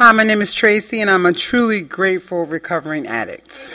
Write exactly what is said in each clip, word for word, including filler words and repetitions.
Hi, my name is Tracy, and I'm a truly grateful recovering addict.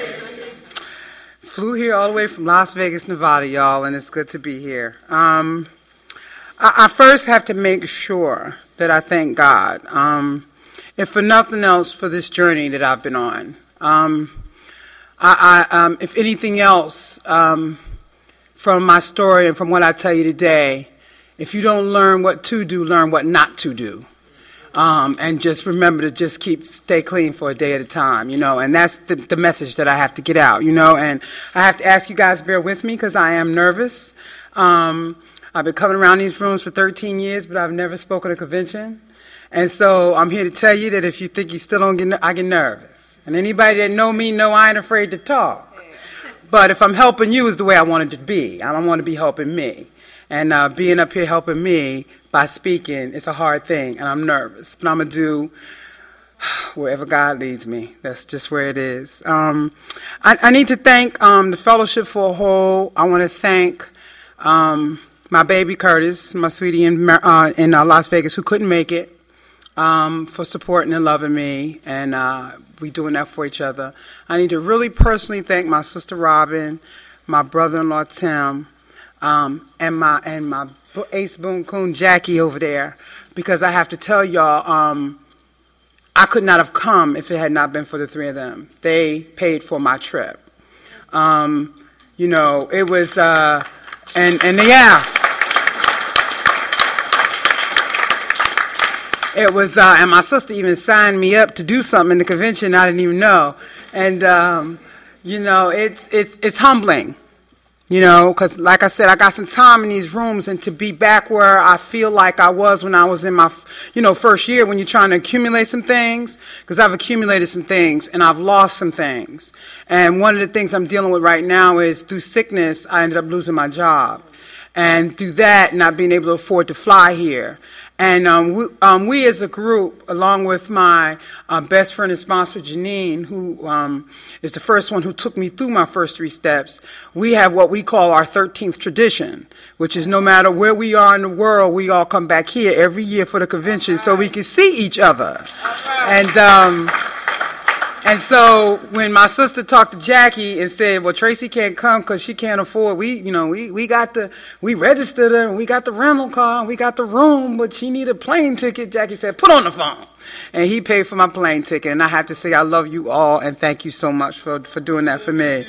Flew here all the way from Las Vegas, Nevada, y'all, and it's good to be here. Um, I, I first have to make sure that I thank God, um, if for nothing else, for this journey that I've been on. Um, I, I, um, if anything else, um, from my story and from what I tell you today, if you don't learn what to do, learn what not to do. Um, and just remember to just keep, stay clean for a day at a time, you know, and that's the, the message that I have to get out, you know, and I have to ask you guys to bear with me because I am nervous. Um, I've been coming around these rooms for thirteen years, but I've never spoken at a convention. And so I'm here to tell you that if you think you still don't get, I get nervous. And anybody that know me know I ain't afraid to talk. But if I'm helping you is the way I want it to be. I don't want to be helping me. And uh, being up here helping me by speaking, it's a hard thing, and I'm nervous. But I'm going to do wherever God leads me. That's just where it is. Um, I, I need to thank um, the Fellowship for a whole. I want to thank um, my baby Curtis, my sweetie in, uh, in uh, Las Vegas, who couldn't make it, um, for supporting and loving me, and uh, we doing that for each other. I need to really personally thank my sister Robin, my brother-in-law Tim, Um, and my and my ace boon coon Jackie over there, because I have to tell y'all, um, I could not have come if it had not been for the three of them. They paid for my trip. Um, you know, it was, uh, and and yeah, it was, uh, and my sister even signed me up to do something in the convention I didn't even know, and um, you know, it's it's it's humbling. You know, because like I said, I got some time in these rooms, and to be back where I feel like I was when I was in my, you know, first year, when you're trying to accumulate some things, because I've accumulated some things and I've lost some things. And one of the things I'm dealing with right now is through sickness, I ended up losing my job. And through that, not being able to afford to fly here. And um, we, um, we as a group, along with my uh, best friend and sponsor, Janine, who um, is the first one who took me through my first three steps, we have what we call our thirteenth tradition, which is no matter where we are in the world, we all come back here every year for the convention so we can see each other. And um, and so when my sister talked to Jackie and said, well, Tracy can't come because she can't afford, we, you know, we, we got the, we registered her, and we got the rental car, and we got the room, but she need a plane ticket. Jackie said, put on the phone. And he paid for my plane ticket. And I have to say, I love you all, and thank you so much for, for doing that for me.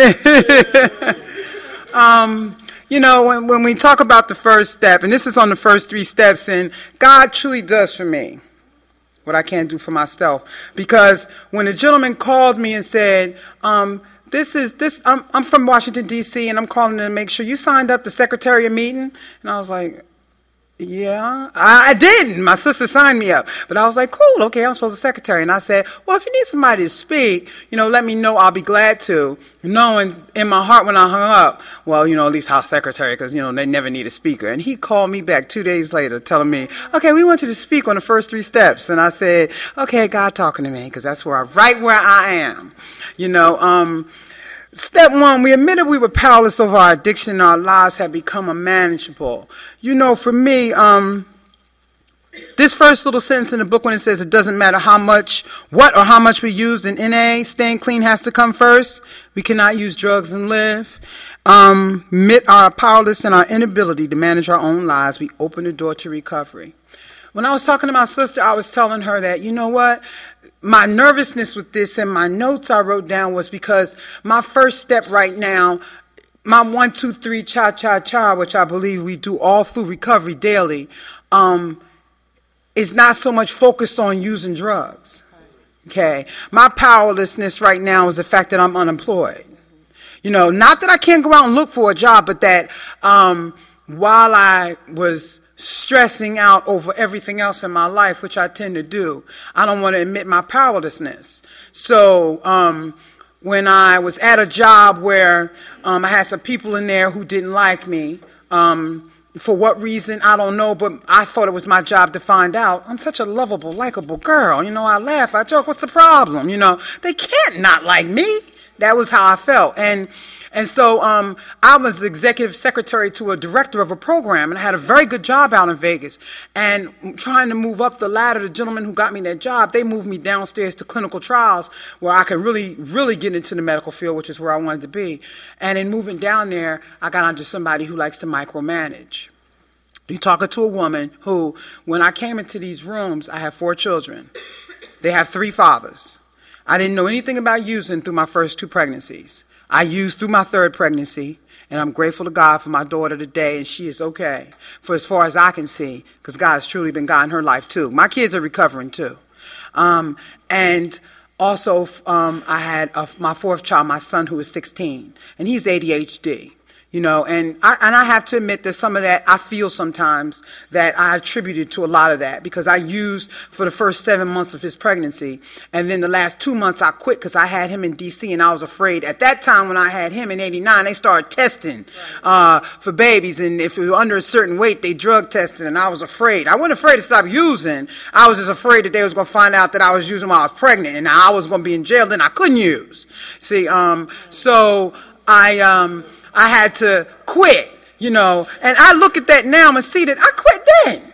um, you know, when, when we talk about the first step, and this is on the first three steps, and God truly does for me what I can't do for myself. Because when a gentleman called me and said, um, this is, this, I'm, I'm from Washington, D C, and I'm calling to make sure you signed up the secretariat meeting. And I was like, yeah, I, I didn't. My sister signed me up. But I was like, cool, okay, I'm supposed to secretary. And I said, well, if you need somebody to speak, you know, let me know, I'll be glad to. Knowing in my heart when I hung up, well, you know, at least House Secretary, because, you know, they never need a speaker. And he called me back two days later telling me, okay, we want you to speak on the first three steps. And I said, okay, God talking to me, because that's where I, right where I am. You know, um, step one, we admitted we were powerless over our addiction, and our lives had become unmanageable. You know, for me, um, this first little sentence in the book when it says it doesn't matter how much, what or how much we use in N A, staying clean has to come first. We cannot use drugs and live. Um, admit our powerlessness and our inability to manage our own lives. We open the door to recovery. When I was talking to my sister, I was telling her that, you know what? My nervousness with this and my notes I wrote down was because my first step right now, my one, two, three, cha-cha-cha, which I believe we do all through recovery daily, um, is not so much focused on using drugs. Okay? My powerlessness right now is the fact that I'm unemployed. You know, not that I can't go out and look for a job, but that um, while I was stressing out over everything else in my life, which I tend to do, I don't want to admit my powerlessness. So um, when I was at a job where um, I had some people in there who didn't like me, um, for what reason, I don't know, but I thought it was my job to find out. I'm such a lovable, likable girl. You know, I laugh, I joke, what's the problem? You know, they can't not like me. That was how I felt. And And so um, I was executive secretary to a director of a program, and I had a very good job out in Vegas. And trying to move up the ladder, the gentleman who got me that job, they moved me downstairs to clinical trials where I could really, really get into the medical field, which is where I wanted to be. And in moving down there, I got onto somebody who likes to micromanage. You're talking to a woman who, when I came into these rooms, I have four children. They have three fathers. I didn't know anything about using through my first two pregnancies. I used through my third pregnancy, and I'm grateful to God for my daughter today, and she is okay, for as far as I can see, because God has truly been God in her life, too. My kids are recovering, too. Um, and also, um, I had a, my fourth child, my son, who is sixteen, and he's A D H D. You know, and I, and I have to admit that some of that I feel sometimes that I attributed to a lot of that because I used for the first seven months of his pregnancy. And then the last two months I quit because I had him in D C and I was afraid. At that time when I had him in eighty-nine, they started testing uh, for babies. And if you were under a certain weight, they drug tested. And I was afraid. I wasn't afraid to stop using. I was just afraid that they was going to find out that I was using while I was pregnant. And I was going to be in jail. Then I couldn't use. See, um, so I... Um, I had to quit, you know, and I look at that now and see that I quit then.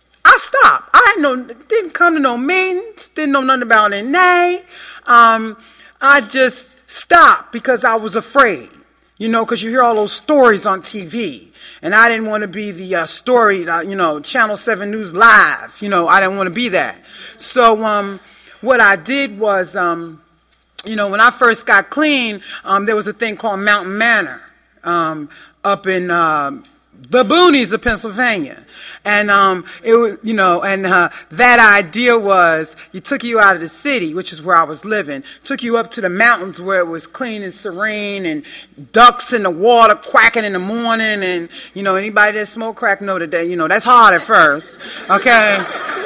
I stopped. I had no, didn't come to no meetings, didn't know nothing about N A. Um, I just stopped because I was afraid, you know, because you hear all those stories on T V. And I didn't want to be the uh, story, uh, you know, Channel seven News Live. You know, I didn't want to be that. So um, what I did was, um, you know, when I first got clean, um, there was a thing called Mountain Manor. Um, up in uh, the boonies of Pennsylvania. And, um, it was, you know, and uh, that idea was you took you out of the city, which is where I was living, took you up to the mountains where it was clean and serene and ducks in the water quacking in the morning. And, you know, anybody that smoke crack know that, they, you know, that's hard at first. Okay?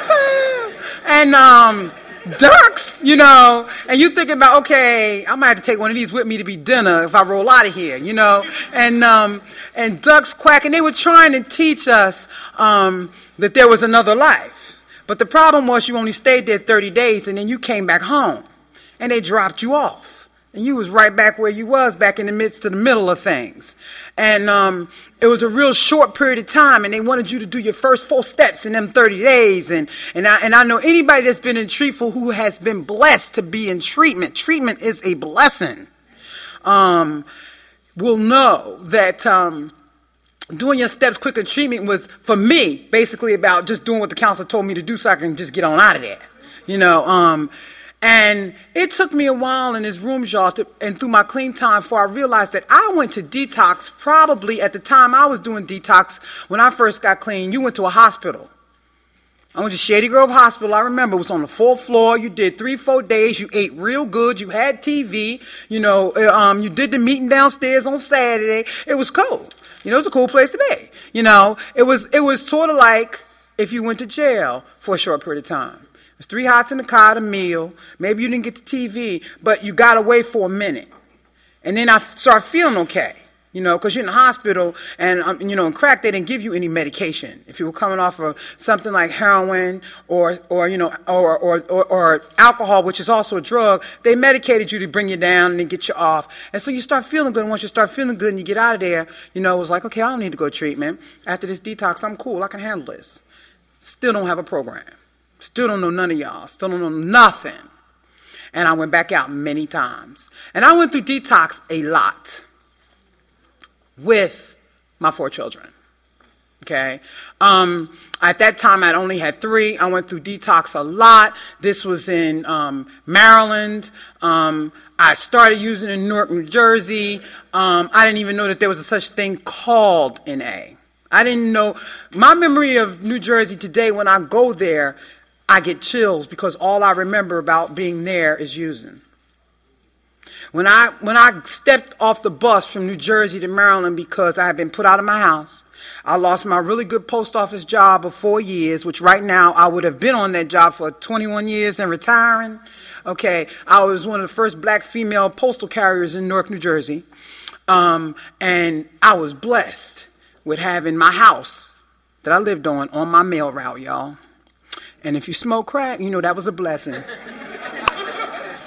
And, um... ducks, you know, and you thinking about, okay, I might have to take one of these with me to be dinner if I roll out of here, you know, and um, and ducks quacking. They were trying to teach us um, that there was another life. But the problem was you only stayed there thirty days and then you came back home and they dropped you off. And you was right back where you was, back in the midst of the middle of things. And um, it was a real short period of time, and they wanted you to do your first four steps in them thirty days. And and I, and I know anybody that's been in treatment who has been blessed to be in treatment, treatment is a blessing, um, will know that um, doing your steps quick in treatment was, for me, basically about just doing what the counselor told me to do so I can just get on out of there. You know, um and it took me a while in this room, y'all, to, and through my clean time before I realized that I went to detox probably at the time I was doing detox when I first got clean. You went to a hospital. I went to Shady Grove Hospital. I remember it was on the fourth floor. You did three, four days. You ate real good. You had T V. You know, um, you did the meeting downstairs on Saturday. It was cool. You know, it was a cool place to be. You know, it was it was sort of like if you went to jail for a short period of time. It was three hots in the car, a meal. Maybe you didn't get the T V, but you got away for a minute. And then I start feeling okay, you know, because you're in the hospital, and, um, you know, in crack, they didn't give you any medication. If you were coming off of something like heroin or, or you know, or, or, or, or alcohol, which is also a drug, they medicated you to bring you down and then get you off. And so you start feeling good, and once you start feeling good and you get out of there, you know, it was like, okay, I don't need to go to treatment. After this detox, I'm cool. I can handle this. Still don't have a program. Still don't know none of y'all. Still don't know nothing. And I went back out many times. And I went through detox a lot with my four children. Okay? Um, at that time, I'd only had three. I went through detox a lot. This was in um, Maryland. Um, I started using it in Newark, New Jersey. Um, I didn't even know that there was a such thing called N A. I didn't know. My memory of New Jersey today, when I go there, I get chills because all I remember about being there is using. When I when I stepped off the bus from New Jersey to Maryland because I had been put out of my house, I lost my really good post office job of four years, which right now I would have been on that job for twenty-one years and retiring. Okay, I was one of the first black female postal carriers in Newark, New Jersey, um, and I was blessed with having my house that I lived on on my mail route, y'all. And if you smoke crack, you know that was a blessing. Food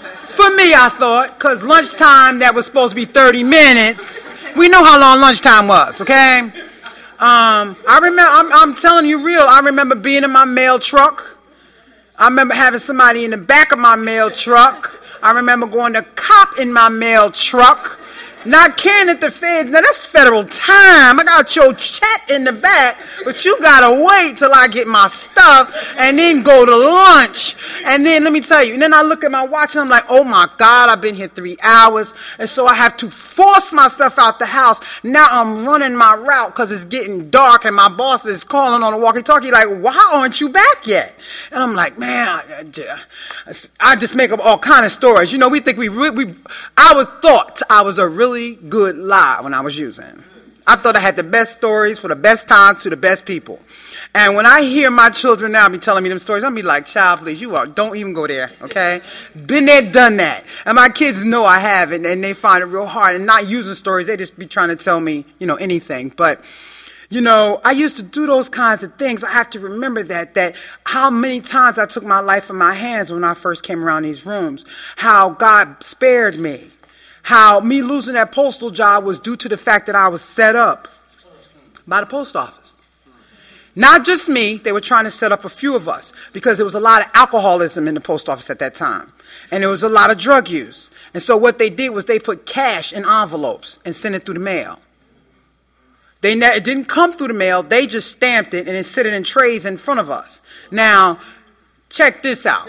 for me, I thought, because lunchtime, that was supposed to be thirty minutes. We know how long lunchtime was, okay? Um, I remember, I'm, I'm telling you real, I remember being in my mail truck. I remember having somebody in the back of my mail truck. I remember going to cop in my mail truck. Not caring at the feds. Now, that's federal time. I got your chat in the back, but you got to wait till I get my stuff and then go to lunch. And then, let me tell you, and then I look at my watch and I'm like, oh, my God, I've been here three hours. And so I have to force myself out the house. Now I'm running my route because it's getting dark and my boss is calling on the walkie-talkie like, why aren't you back yet? And I'm like, man, I, I, I just make up all kind of stories. You know, we think we, we I was thought I was a really good lie when I was using. I thought I had the best stories for the best times to the best people. And when I hear my children now be telling me them stories, I'm be like, child, please, you are, don't even go there, okay? Been there, done that. And my kids know I have it, and they find it real hard. And not using stories, they just be trying to tell me, you know, anything. But, you know, I used to do those kinds of things. I have to remember that, that how many times I took my life in my hands when I first came around these rooms, how God spared me. How me losing that postal job was due to the fact that I was set up by the post office. Not just me, they were trying to set up a few of us because there was a lot of alcoholism in the post office at that time. And there was a lot of drug use. And so what they did was they put cash in envelopes and sent it through the mail. They ne- it didn't come through the mail, they just stamped it and it sit it in trays in front of us. Now, check this out.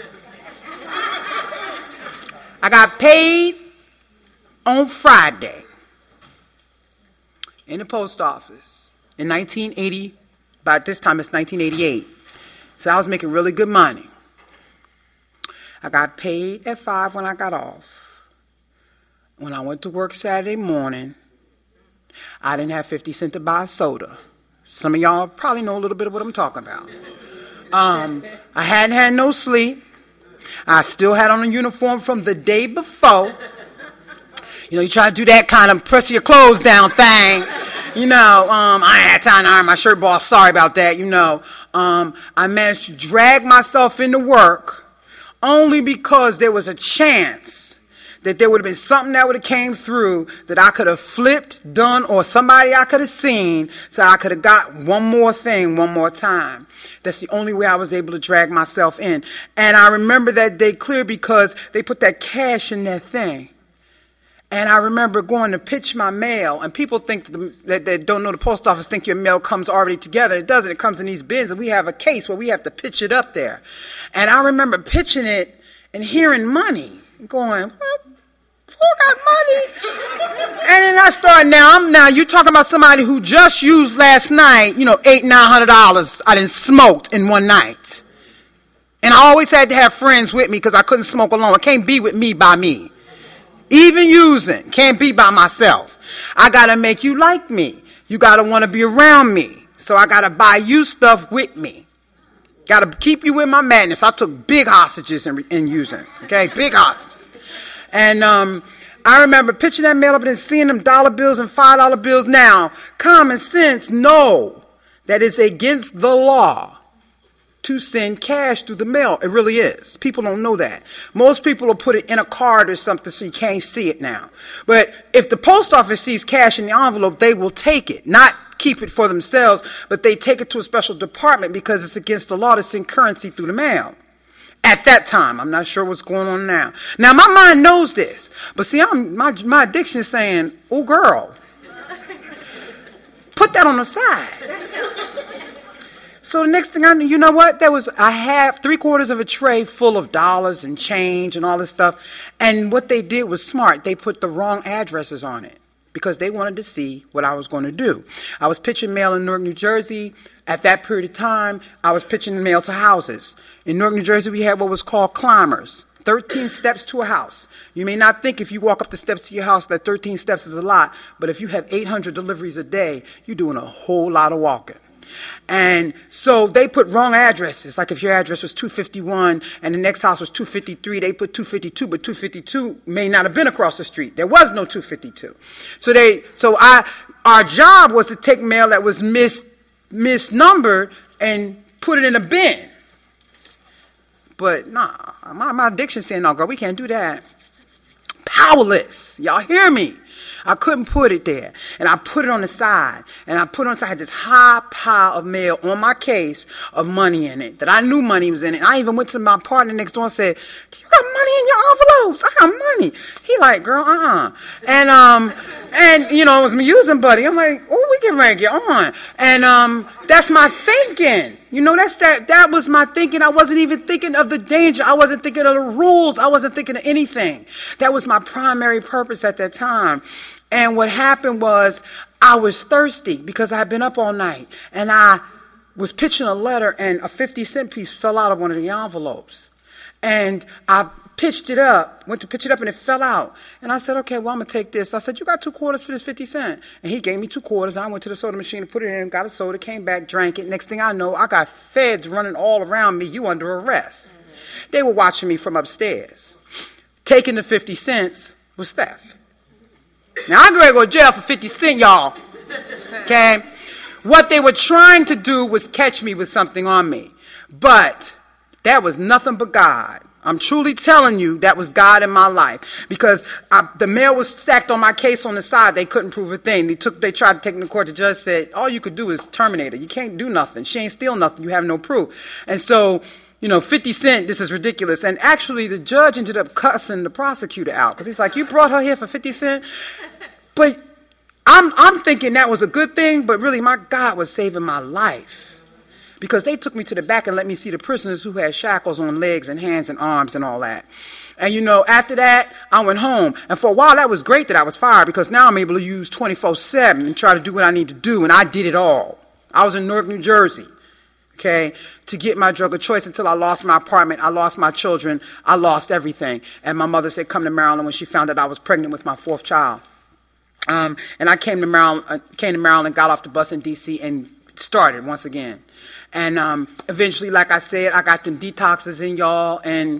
I got paid on Friday in the post office in nineteen eighty, by this time it's nineteen eighty-eight. So I was making really good money. I got paid at five when I got off. When I went to work Saturday morning, I didn't have fifty cents to buy a soda. Some of y'all probably know a little bit of what I'm talking about. Um, I hadn't had no sleep. I still had on a uniform from the day before. You know, you try to do that kind of press your clothes down thing. You know, um, I ain't had time to iron my shirt, boss. Sorry about that, you know. Um, I managed to drag myself into work only because there was a chance that there would have been something that would have came through that I could have flipped, done, or somebody I could have seen, so I could have got one more thing one more time. That's the only way I was able to drag myself in. And I remember that day clear because they put that cash in that thing. And I remember going to pitch my mail, and people think that, the, that they don't know the post office think your mail comes already together. It doesn't. It comes in these bins, and we have a case where we have to pitch it up there. And I remember pitching it and hearing money, going, what? Who got money? And then I started, now, I'm now, you're talking about somebody who just used last night, you know, eight, nine hundred dollars I done smoked in one night. And I always had to have friends with me because I couldn't smoke alone. I can't be with me by me. Even using, can't be by myself. I got to make you like me. You got to want to be around me. So I got to buy you stuff with me. Got to keep you in my madness. I took big hostages in, in using, okay, big hostages. And um, I remember pitching that mail up and seeing them dollar bills and five dollar bills. Now, common sense, know that it's against the law to send cash through the mail. It really is. People don't know that. Most people will put it in a card or something so you can't see it now. But if the post office sees cash in the envelope, they will take it. Not keep it for themselves, but they take it to a special department because it's against the law to send currency through the mail. At that time, I'm not sure what's going on now. Now, my mind knows this. But see, I'm, my, my addiction is saying, oh, girl, put that on the side. So the next thing I knew, you know what? There was, I had three quarters of a tray full of dollars and change and all this stuff. And what they did was smart. They put the wrong addresses on it because they wanted to see what I was going to do. I was pitching mail in Newark, New Jersey. At that period of time, I was pitching mail to houses. In Newark, New Jersey, we had what was called climbers. thirteen steps to a house. You may not think if you walk up the steps to your house that thirteen steps is a lot, but if you have eight hundred deliveries a day, you're doing a whole lot of walking. And so they put wrong addresses. Like if your address was two fifty-one and the next house was two fifty-three, they put two fifty-two, but two fifty-two may not have been across the street. There was no two fifty-two. So they, so I, our job was to take mail that was mis, misnumbered and put it in a bin. But nah, my, my addiction saying, no, girl, we can't do that. powerless. Y'all hear me? I couldn't put it there. And I put it on the side. And I put it on the side. I had this high pile of mail on my case of money in it, that I knew money was in it. And I even went to my partner next door and said, "Do you got money in your envelopes? I got money." He like, "Girl, uh-uh." And, um, and you know, it was my using buddy. I'm like, "Oh, we getting ready to get on." And um, that's my thinking. You know, that's that. That was my thinking. I wasn't even thinking of the danger. I wasn't thinking of the rules. I wasn't thinking of anything. That was my primary purpose at that time. And what happened was I was thirsty because I had been up all night. And I was pitching a letter, and a fifty cent piece fell out of one of the envelopes. And I pitched it up, went to pitch it up, and it fell out. And I said, "Okay, well, I'm going to take this." I said, "You got two quarters for this fifty cent. And he gave me two quarters. I went to the soda machine and put it in, got a soda, came back, drank it. Next thing I know, I got feds running all around me. "You under arrest." Mm-hmm. They were watching me from upstairs. Taking the fifty cents was theft. Now, I'm going to go to jail for fifty cent, y'all. Okay? What they were trying to do was catch me with something on me. But that was nothing but God. I'm truly telling you, that was God in my life. Because I, the mail was stacked on my case on the side. They couldn't prove a thing. They took. They tried to take me to court. The judge said, "All you could do is terminate her. You can't do nothing. She ain't steal nothing. You have no proof." And so, you know, fifty cent, this is ridiculous. And actually, the judge ended up cussing the prosecutor out. Because he's like, "You brought her here for fifty cent? But I'm, I'm thinking that was a good thing. But really, my God was saving my life. Because they took me to the back and let me see the prisoners who had shackles on legs and hands and arms and all that. And, you know, after that, I went home. And for a while, that was great that I was fired, because now I'm able to use twenty-four seven and try to do what I need to do. And I did it all. I was in Newark, New Jersey, okay, to get my drug of choice until I lost my apartment. I lost my children. I lost everything. And my mother said, "Come to Maryland," when she found out I was pregnant with my fourth child. Um, and I came to Maryland, uh, came to Maryland, got off the bus in D C and started once again. And um, eventually, like I said, I got them detoxes in, y'all, and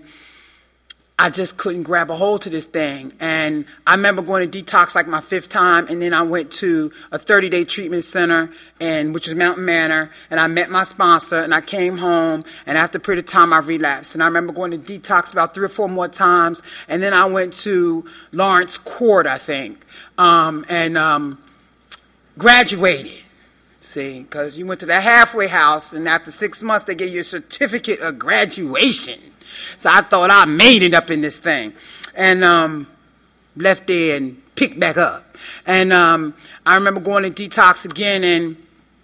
I just couldn't grab a hold to this thing. And I remember going to detox like my fifth time, and then I went to a thirty-day treatment center, and which was Mountain Manor, and I met my sponsor, and I came home, and after a period of time, I relapsed. And I remember going to detox about three or four more times, and then I went to Lawrence Court, I think, um, and um, graduated. See, because you went to the halfway house, and after six months, they gave you a certificate of graduation. So I thought I made it up in this thing. And um, left there and picked back up. And um, I remember going to detox again, and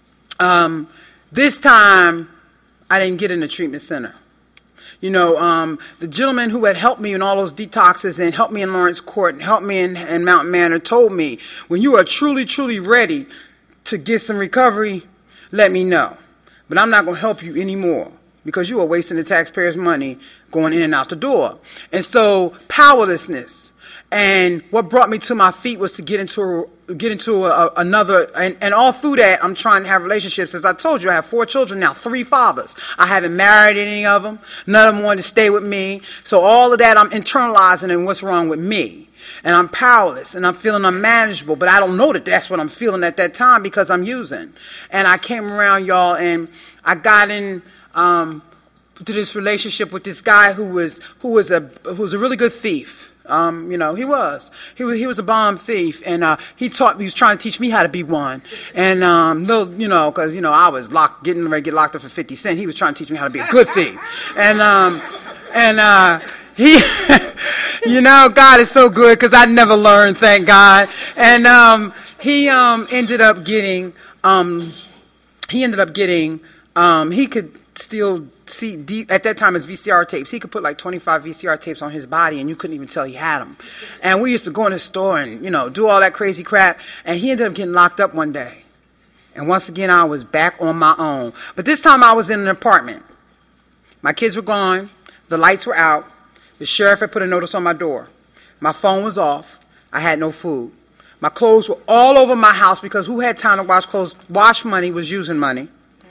um, this time, I didn't get in the treatment center. You know, um, the gentleman who had helped me in all those detoxes and helped me in Lawrence Court and helped me in, in Mountain Manor told me, "When you are truly, truly ready to get some recovery, let me know. But I'm not going to help you anymore, because you are wasting the taxpayers' money going in and out the door." And so, powerlessness. And what brought me to my feet was to get into a, get into a, a, another, and, and all through that, I'm trying to have relationships. As I told you, I have four children now, three fathers. I haven't married any of them. None of them wanted to stay with me. So all of that, I'm internalizing in what's wrong with me. And I'm powerless, and I'm feeling unmanageable, but I don't know that that's what I'm feeling at that time, because I'm using. And I came around, y'all, and I got in um, to this relationship with this guy who was who was a who was a really good thief. Um, you know, he was. He was he was a bomb thief, and uh, he taught. He was trying to teach me how to be one. And um, little, you know, because you know I was locked, getting ready to get locked up for fifty cent. He was trying to teach me how to be a good thief, and um, and. Uh, He, you know, God is so good, because I never learned, thank God. And um, he um, ended up getting, um, he ended up getting, um, he could still see, deep, at that time, his V C R tapes. He could put like twenty-five V C R tapes on his body, and you couldn't even tell he had them. And we used to go in the store and, you know, do all that crazy crap. And he ended up getting locked up one day. And once again, I was back on my own. But this time I was in an apartment. My kids were gone. The lights were out. The sheriff had put a notice on my door. My phone was off. I had no food. My clothes were all over my house, because who had time to wash clothes? Wash money was using money.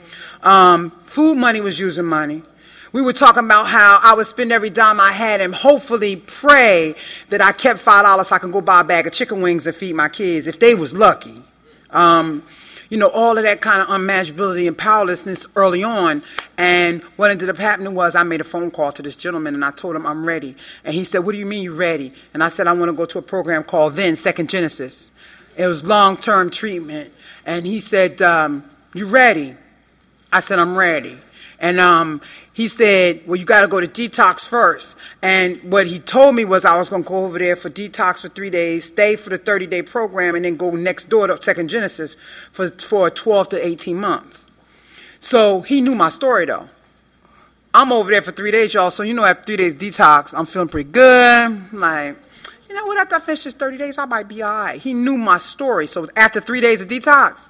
Um, food money was using money. We were talking about how I would spend every dime I had and hopefully pray that I kept five dollars so I could go buy a bag of chicken wings and feed my kids, if they was lucky. Um, you know, all of that kind of unmanageability and powerlessness early on. And what ended up happening was I made a phone call to this gentleman, and I told him I'm ready. And he said, what do you mean you're ready? And I said, I want to go to a program called then Second Genesis. It was long-term treatment. And he said, um, you ready? I said, I'm ready. And um, he said, well, you got to go to detox first. And what he told me was I was going to go over there for detox for three days, stay for the thirty-day program, and then go next door to Second Genesis for, for twelve to eighteen months. So he knew my story, though. I'm over there for three days, y'all. So, you know, after three days detox, I'm feeling pretty good. I'm like, you know what, after I finish this thirty days, I might be all right. He knew my story. So after three days of detox,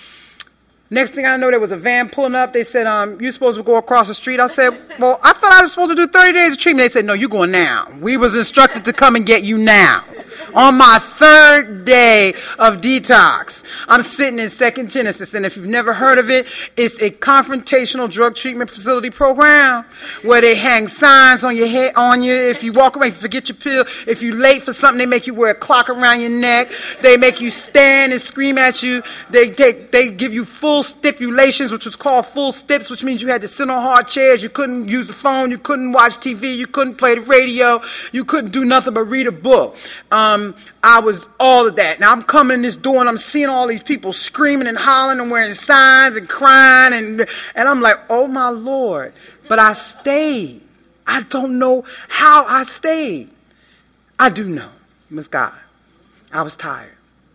next thing I know, there was a van pulling up. They said, um, you're supposed to go across the street. I said, well, I thought I was supposed to do thirty days of treatment. They said, no, you're going now. We was instructed to come and get you now. On my third day of detox, I'm sitting in Second Genesis, and if you've never heard of it, it's a confrontational drug treatment facility program where they hang signs on your head, on you. If you walk away, forget your pill. If you're late for something, they make you wear a clock around your neck. They make you stand and scream at you. They take, they give you full stipulations, which was called full stips, which means you had to sit on hard chairs. You couldn't use the phone. You couldn't watch T V. You couldn't play the radio. You couldn't do nothing but read a book. Um, I was all of that. Now I'm coming in this door and I'm seeing all these people screaming and hollering and wearing signs and crying, and and I'm like, oh my Lord. But I stayed. I don't know how I stayed. I do know. It was God. I was tired.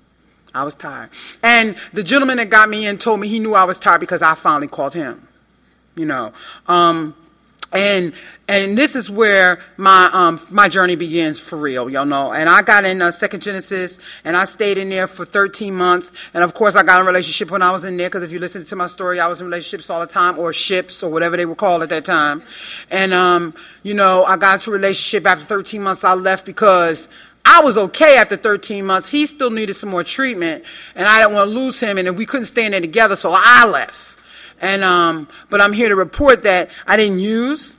I was tired. And the gentleman that got me in told me he knew I was tired because I finally called him. You know. Um And and this is where my um my journey begins for real, y'all know. And I got in uh, Second Genesis, and I stayed in there for thirteen months. And of course, I got in a relationship when I was in there, because if you listen to my story, I was in relationships all the time, or ships, or whatever they were called at that time. And um, you know, I got into a relationship after thirteen months. I left because I was okay after thirteen months. He still needed some more treatment, and I didn't want to lose him, and we couldn't stay in there together, so I left. And um, but I'm here to report that I didn't use.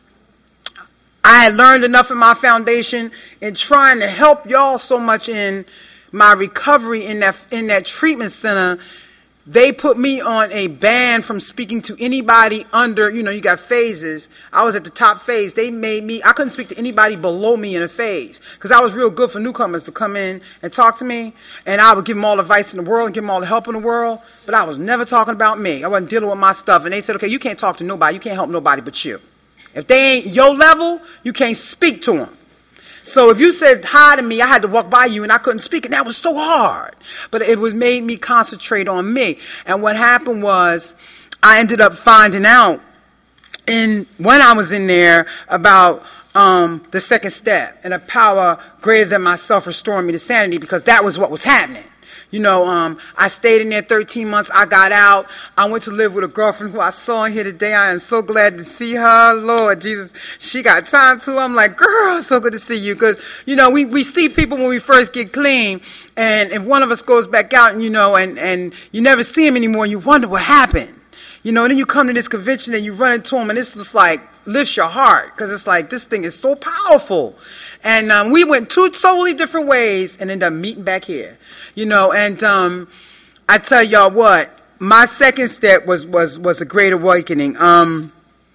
I had learned enough in my foundation in trying to help y'all so much in my recovery in that in that treatment center. They put me on a ban from speaking to anybody under, you know, you got phases. I was at the top phase. They made me, I couldn't speak to anybody below me in a phase, because I was real good for newcomers to come in and talk to me, and I would give them all the advice in the world and give them all the help in the world, but I was never talking about me. I wasn't dealing with my stuff, and they said, okay, you can't talk to nobody. You can't help nobody but you. If they ain't your level, you can't speak to them. So if you said hi to me, I had to walk by you and I couldn't speak, and that was so hard. But it was made me concentrate on me. And what happened was I ended up finding out in when I was in there about um, the second step and a power greater than myself restoring me to sanity, because that was what was happening. You know, um, I stayed in there thirteen months. I got out. I went to live with a girlfriend who I saw in here today. I am so glad to see her. Lord Jesus, she got time too. I'm like, girl, so good to see you. Because, you know, we, we see people when we first get clean. And if one of us goes back out, and you know, and, and you never see him anymore, and you wonder what happened. You know, and then you come to this convention and you run into him, and it's just like lifts your heart, because it's like, this thing is so powerful. And um, we went two totally different ways and ended up meeting back here. You know, and um, I tell y'all what, my second step was was was a great awakening. Um,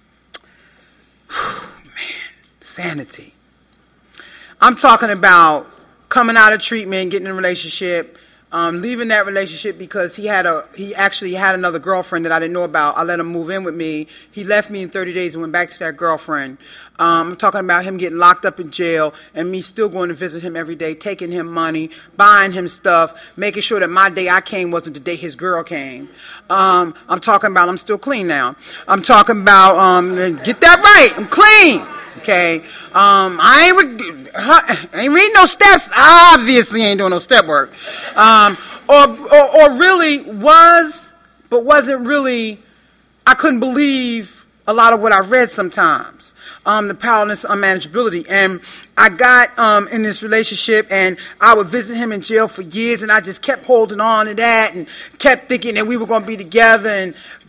man, sanity. I'm talking about coming out of treatment, getting in a relationship, um, leaving that relationship because he had a he actually had another girlfriend that I didn't know about. I let him move in with me. He left me in thirty days and went back to that girlfriend. Um, I'm talking about him getting locked up in jail and me still going to visit him every day, taking him money, buying him stuff, making sure that my day I came wasn't the day his girl came. Um, I'm talking about I'm still clean now. I'm talking about um, get that right. I'm clean. Okay, um, I ain't, re- I ain't reading no steps. I obviously ain't doing no step work. Um, or, or, or really was, but wasn't really, I couldn't believe a lot of what I read sometimes. Um, the powerless unmanageability. And I got um, in this relationship, and I would visit him in jail for years, and I just kept holding on to that and kept thinking that we were going to be together, and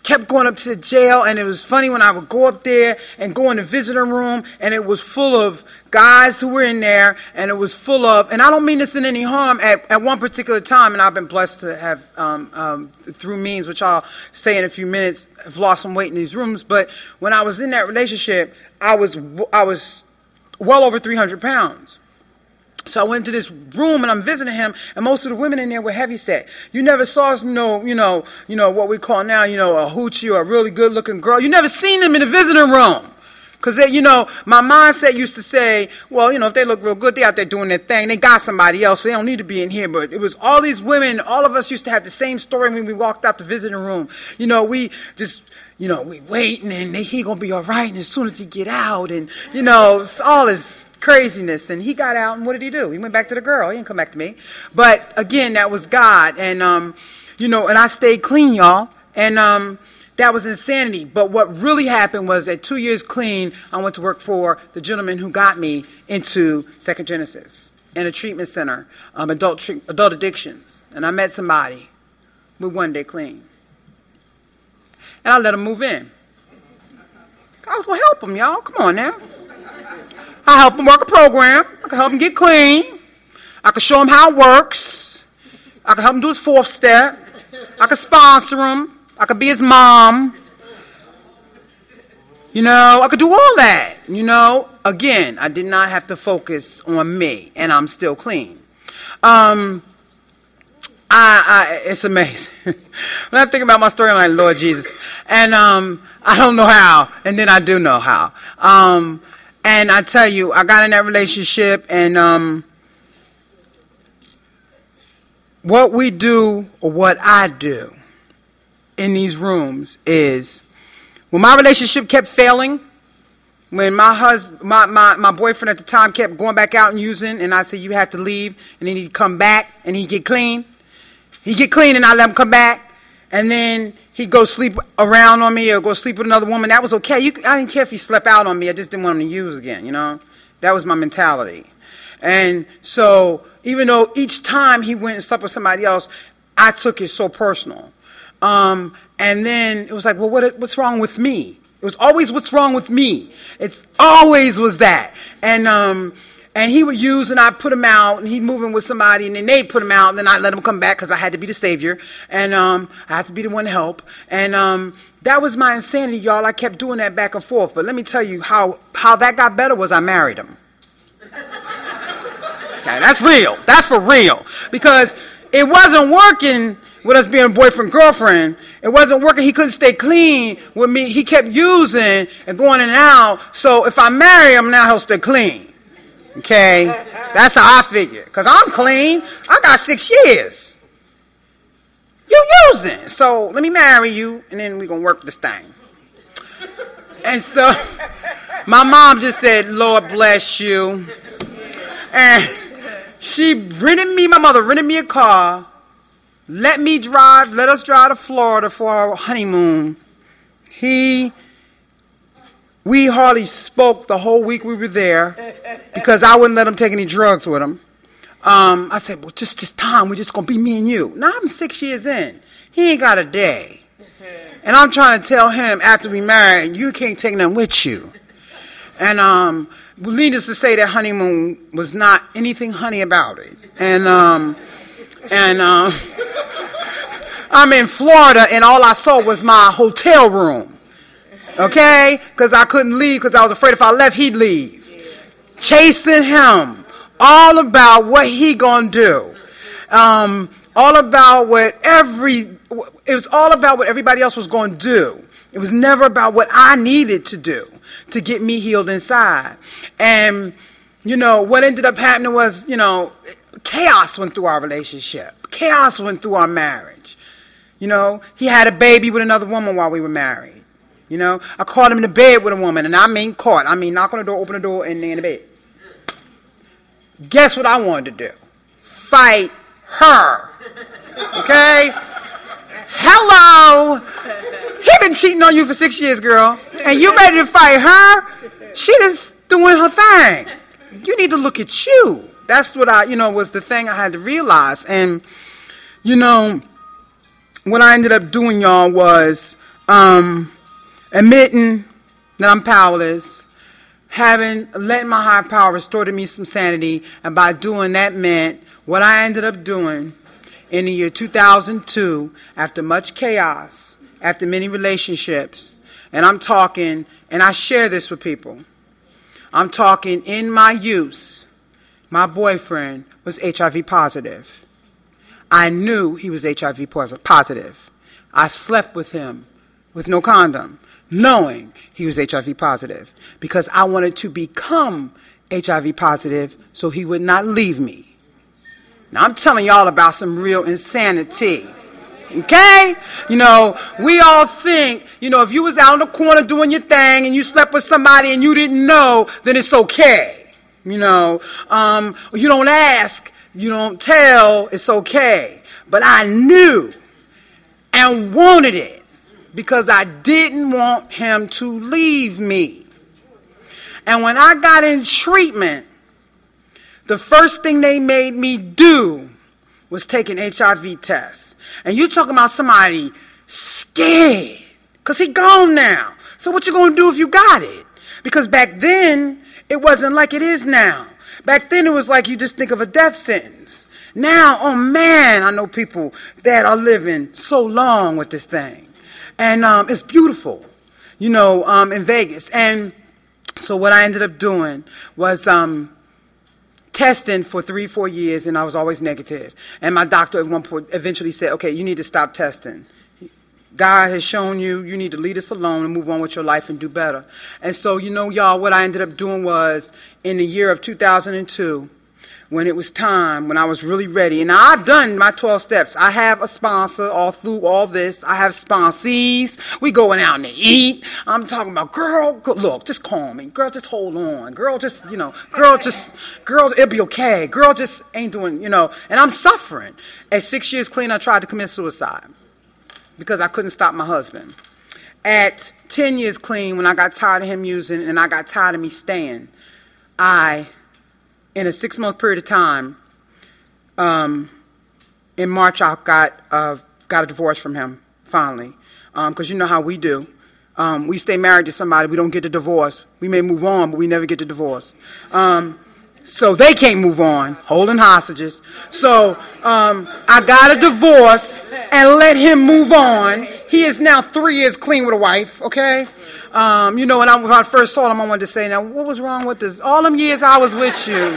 kept going up to the jail, and it was funny when I would go up there and go in the visitor room, and it was full of guys who were in there, and it was full of, and I don't mean this in any harm, at, at one particular time, and I've been blessed to have, um, um, through means, which I'll say in a few minutes, have lost some weight in these rooms, but when I was in that relationship, I was, I was well over three hundred pounds. So I went to this room and I'm visiting him, and most of the women in there were heavy set. You never saw, you know, you know, you know what we call now, you know, a hoochie or a really good looking girl. You never seen them in the visiting room. Because, you know, my mindset used to say, well, you know, if they look real good, they out there doing their thing. They got somebody else, so they don't need to be in here. But it was all these women, all of us used to have the same story when we walked out the visiting room. You know, we just, you know, we waiting, and he going to be all right, and as soon as he get out, and, you know, it's all this craziness. And he got out, and what did he do? He went back to the girl. He didn't come back to me. But, again, that was God. And, um, you know, and I stayed clean, y'all. And, um... that was insanity. But what really happened was at two years clean, I went to work for the gentleman who got me into Second Genesis in a treatment center, um, adult tre- adult addictions. And I met somebody with one day clean. And I let him move in. I was going to help him, y'all. Come on now. I helped him work a program. I could help him get clean. I could show him how it works. I could help him do his fourth step. I could sponsor him. I could be his mom. You know, I could do all that. You know, again, I did not have to focus on me, and I'm still clean. Um, I, I it's amazing. When I think about my story, I'm like, Lord Jesus. And um, I don't know how, and then I do know how. Um, and I tell you, I got in that relationship, and um, what we do, or what I do, in these rooms is when my relationship kept failing, when my husband, my, my, my boyfriend at the time kept going back out and using, and I said, you have to leave, and then he'd come back, and he'd get clean. He'd get clean, and I let him come back, and then he'd go sleep around on me or go sleep with another woman. That was okay. You, I didn't care if he slept out on me. I just didn't want him to use again, you know. That was my mentality. And so even though each time he went and slept with somebody else, I took it so personal. Um, and then it was like, well, what, what's wrong with me? It was always what's wrong with me. It's always was that. And um, and he would use, and I'd put him out, and he'd move in with somebody, and then they'd put him out, and then I'd let him come back because I had to be the savior, and um, I had to be the one to help. And um, that was my insanity, y'all. I kept doing that back and forth. But let me tell you how, how that got better was I married him. Okay, that's real. That's for real. Because it wasn't working with us being boyfriend, girlfriend. It wasn't working. He couldn't stay clean with me. He kept using and going in and out. So if I marry him, now he'll stay clean. Okay? That's how I figure. Because I'm clean. I got six years. You using. So let me marry you, and then we're going to work this thing. And so my mom just said, Lord bless you. And she rented me, my mother rented me a car. Let me drive, let us drive to Florida for our honeymoon. He, we hardly spoke the whole week we were there because I wouldn't let him take any drugs with him. Um, I said, well, just this time, we're just going to be me and you. Now I'm six years in. He ain't got a day. And I'm trying to tell him after we married, you can't take nothing with you. And um, needless to say, that honeymoon was not anything honey about it. And, um... And um, I'm in Florida, and all I saw was my hotel room, okay? Because I couldn't leave because I was afraid if I left, he'd leave. Chasing him, all about what he gonna do, um, all about what every, it was all about what everybody else was gonna do. It was never about what I needed to do to get me healed inside. And, you know, what ended up happening was, you know, chaos went through our relationship. Chaos went through our marriage. You know, he had a baby with another woman while we were married. You know, I caught him in the bed with a woman, and I mean caught. I mean knock on the door, open the door, and they're in the bed. Guess what I wanted to do? Fight her. Okay? Hello! He been cheating on you for six years, girl, and you ready to fight her? She just doing her thing. You need to look at you. That's what I, you know, was the thing I had to realize. And, you know, what I ended up doing, y'all, was um, admitting that I'm powerless, having letting my higher power restore to me some sanity, and by doing that meant what I ended up doing in the year two thousand two, after much chaos, after many relationships, and I'm talking, and I share this with people, I'm talking in my use, my boyfriend was H I V positive. I knew he was H I V positive. I slept with him with no condom, knowing he was H I V positive, because I wanted to become H I V positive so he would not leave me. Now, I'm telling y'all about some real insanity. Okay? You know, we all think, you know, if you was out in the corner doing your thing and you slept with somebody and you didn't know, then it's okay. You know, um, you don't ask, you don't tell, it's okay. But I knew and wanted it because I didn't want him to leave me. And when I got in treatment, the first thing they made me do was take an H I V test. And you talking about somebody scared, because he gone now. So what you going to do if you got it? Because back then, it wasn't like it is now. Back then, it was like you just think of a death sentence. Now, oh man, I know people that are living so long with this thing. And um, it's beautiful, you know, um, in Vegas. And so what I ended up doing was um, testing for three, four years, and I was always negative. And my doctor at one point eventually said, okay, you need to stop testing. God has shown you, you need to leave us alone and move on with your life and do better. And so, you know, y'all, what I ended up doing was in the year of two thousand two, when it was time, when I was really ready. And now I've done my twelve steps. I have a sponsor all through all this. I have sponsees. We going out to eat. I'm talking about, girl, go, look, just call me. Girl, just hold on. Girl, just, you know, girl, just, girl, it'll be okay. Girl, just ain't doing, you know. And I'm suffering. At six years clean, I tried to commit suicide because I couldn't stop my husband. At ten years clean, when I got tired of him using and I got tired of me staying, I... in a six-month period of time, um, in March, I got uh, got a divorce from him, finally. Because um, you know how we do. Um, we stay married to somebody, we don't get the divorce. We may move on, but we never get the divorce. Um, so they can't move on, holding hostages. So um, I got a divorce and let him move on. He is now three years clean with a wife, okay? Um, you know, when I, when I first saw him, I wanted to say, now, what was wrong with this? All them years I was with you.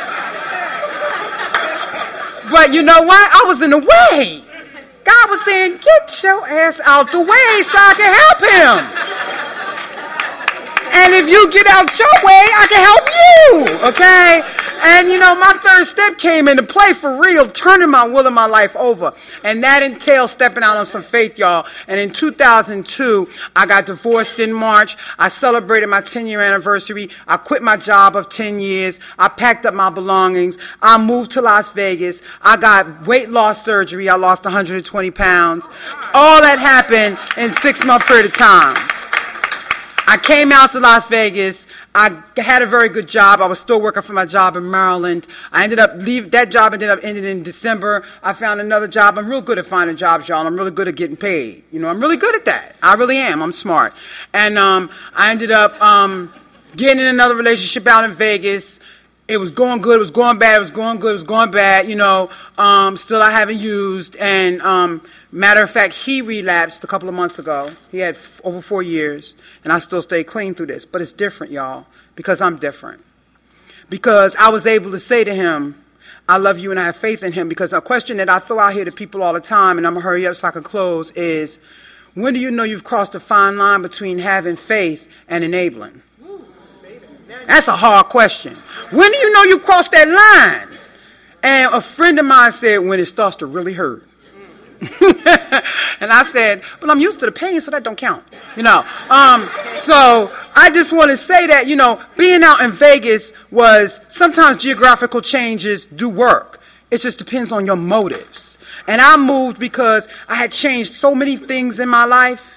But you know what? I was in the way. God was saying, get your ass out the way so I can help him. And if you get out your way, I can help you, okay? And, you know, my third step came into play for real, turning my will and my life over. And that entails stepping out on some faith, y'all. And in two thousand two, I got divorced in March. I celebrated my ten-year anniversary. I quit my job of ten years. I packed up my belongings. I moved to Las Vegas. I got weight loss surgery. I lost one hundred twenty pounds. All that happened in a six-month period of time. I came out to Las Vegas. I had a very good job. I was still working for my job in Maryland. I ended up leaving that job. Ended up ended in December. I found another job. I'm real good at finding jobs, y'all. I'm really good at getting paid. You know, I'm really good at that. I really am. I'm smart. And um, I ended up um, getting in another relationship out in Vegas. It was going good. It was going bad. It was going good. It was going bad. You know, um, still I haven't used. And um, matter of fact, he relapsed a couple of months ago. He had f- over four years. And I still stay clean through this. But it's different, y'all, because I'm different. Because I was able to say to him, I love you and I have faith in him. Because a question that I throw out here to people all the time, and I'm going to hurry up so I can close, is when do you know you've crossed a fine line between having faith and enabling? That's a hard question. When do you know you crossed that line? And a friend of mine said, when it starts to really hurt. And I said, but I'm used to the pain, so that don't count. You know, um, so I just want to say that, you know, being out in Vegas was sometimes geographical changes do work. It just depends on your motives. And I moved because I had changed so many things in my life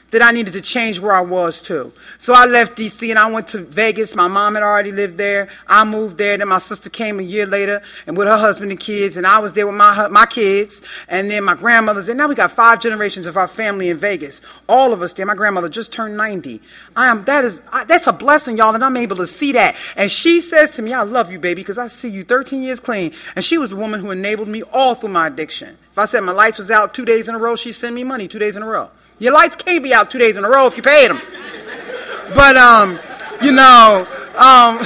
that I needed to change where I was too. So I left D C and I went to Vegas. My mom had already lived there. I moved there. Then my sister came a year later and with her husband and kids, and I was there with my hu- my kids, and then my grandmother's. And now we got five generations of our family in Vegas. All of us there. My grandmother just turned ninety. I am that is I, that's a blessing, y'all, and I'm able to see that. And she says to me, "I love you, baby, because I see you thirteen years clean." And she was the woman who enabled me all through my addiction. If I said my lights was out two days in a row, she'd send me money two days in a row. Your lights can't be out two days in a row if you paid them. But, um, you know, um,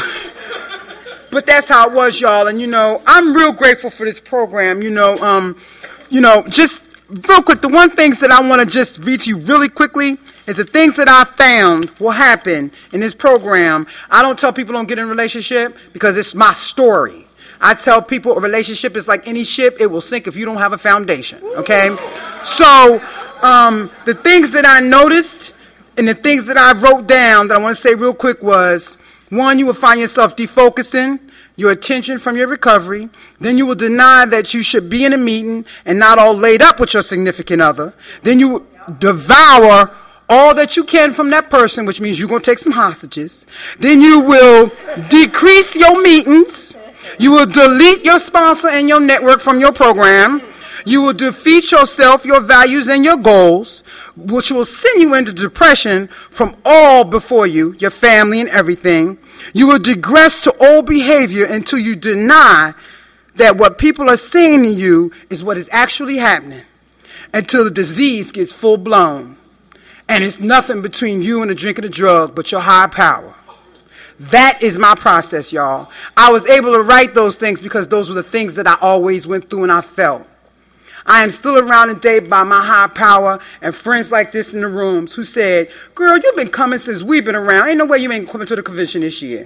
but that's how it was, y'all. And, you know, I'm real grateful for this program. You know, um, you know, just real quick, the one things that I want to just read to you really quickly is the things that I found will happen in this program. I don't tell people don't get in a relationship because it's my story. I tell people a relationship is like any ship. It will sink if you don't have a foundation, okay? So um, the things that I noticed and the things that I wrote down that I want to say real quick was, one, you will find yourself defocusing your attention from your recovery. Then you will deny that you should be in a meeting and not all laid up with your significant other. Then you will devour all that you can from that person, which means you're going to take some hostages. Then you will decrease your meetings. You will delete your sponsor and your network from your program. You will defeat yourself, your values, and your goals, which will send you into depression from all before you, your family and everything. You will digress to old behavior until you deny that what people are saying to you is what is actually happening, until the disease gets full-blown. And it's nothing between you and the drink of the drug but your higher power. That is my process, y'all. I was able to write those things because those were the things that I always went through and I felt. I am still around today by my high power and friends like this in the rooms who said, "Girl, you've been coming since we've been around. Ain't no way you ain't coming to the convention this year."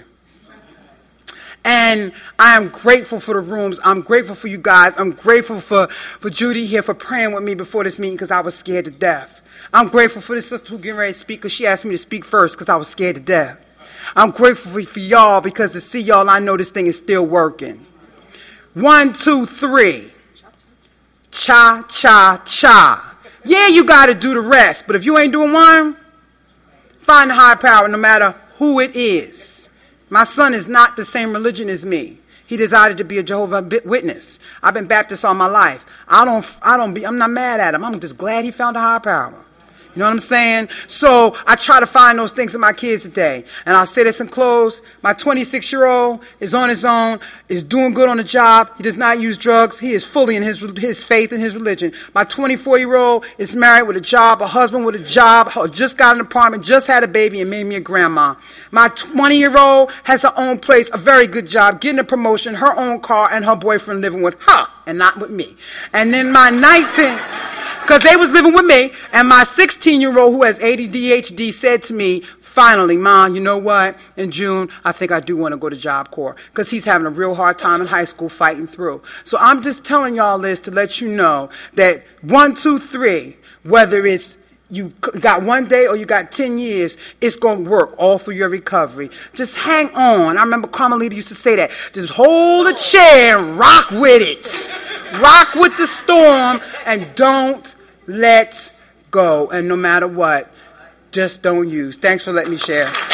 And I am grateful for the rooms. I'm grateful for you guys. I'm grateful for, for Judy here for praying with me before this meeting because I was scared to death. I'm grateful for the sister who getting ready to speak because she asked me to speak first because I was scared to death. I'm grateful for, for y'all because to see y'all, I know this thing is still working. One, two, three. Cha, cha, cha. Yeah, you got to do the rest. But if you ain't doing one, find the high power no matter who it is. My son is not the same religion as me. He decided to be a Jehovah's Witness. I've been Baptist all my life. I don't, I don't be, I'm not mad at him. I'm just glad he found the higher power. You know what I'm saying? So I try to find those things in my kids today. And I'll say this in close. My twenty-six-year-old is on his own, is doing good on the job. He does not use drugs. He is fully in his his faith and his religion. My twenty-four-year-old is married with a job, a husband with a job, just got an apartment, just had a baby, and made me a grandma. My twenty-year-old has her own place, a very good job, getting a promotion, her own car, and her boyfriend living with her and not with me. And then my nineteen... Because they was living with me, and my sixteen-year-old who has A D D H D said to me, finally, Mom, you know what? In June, I think I do want to go to Job Corps because he's having a real hard time in high school fighting through. So I'm just telling y'all this to let you know that one, two, three, whether it's you got one day or you got ten years, it's going to work all through your recovery. Just hang on. I remember Carmelita used to say that. Just hold a chair and rock with it. Rock with the storm and don't let go. And no matter what, just don't use. Thanks for letting me share.